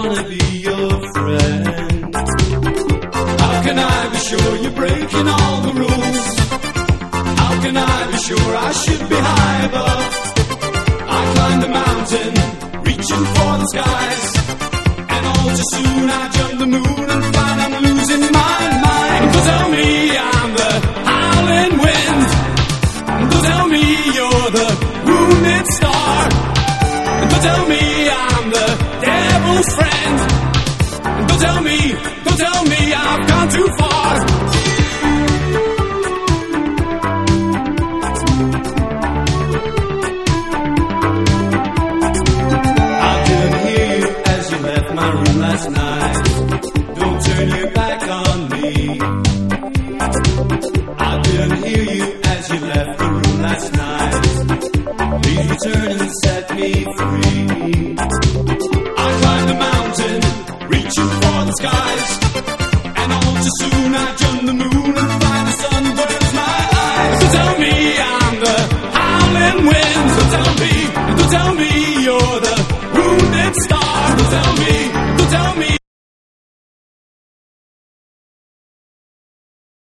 wanna be your friend. How can I be sure you're breaking all the rules? How can I be sure I should be high above? I climbed the mountain, reaching for the skies, and all too soon I jumped the moon and find I'm losing my mind. Don't tell me I'm the howling wind. Don't tell me you're the wounded star. Don't tell me I'm the devil's friend. Don't tell me I've gone too far. I couldn't hear you as you left my room last night. Don't turn your back on me. I couldn't hear you as you left the room last night. Please return and set me free. I climbed the mountain, reaching for the skies, and all too soon I jumped the moon and find the sun burns my eyes. So tell me I'm the howling wind. So tell me you're the wounded star. So tell me